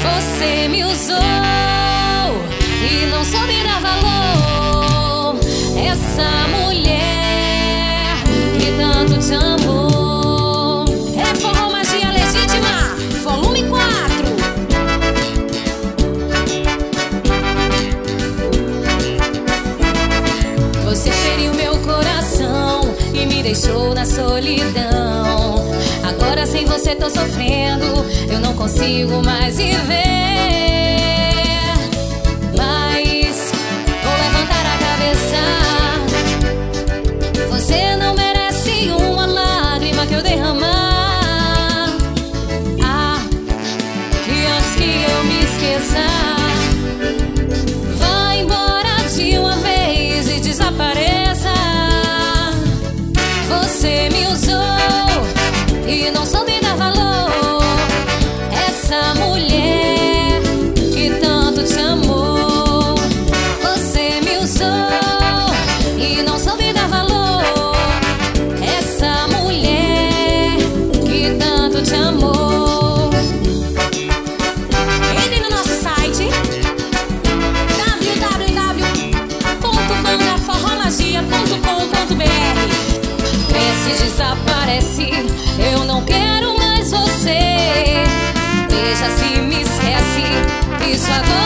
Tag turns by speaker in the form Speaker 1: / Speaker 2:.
Speaker 1: Você me usou e não soube dar valor. Essa mulher que tanto te amou. É Forró Magia Legítima, volume 4. Você feriu meu coração e me deixou na solidão. Agora sem você tô sofrendo, eu não consigo mais viver. Mas vou levantar a cabeça. Você não merece uma lágrima que eu derramar. Ah, e antes que eu me esqueça, vá embora de uma vez e desapareça. Você me usou e não soube dar valor. Essa mulher que tanto te amou. Você me usou e não soube dar valor. Essa mulher que tanto te amou. Entre no nosso site www.bandaforromagia.com.br. Cresce, desaparece, eu não quero mais você. Veja se me esquece, isso agora.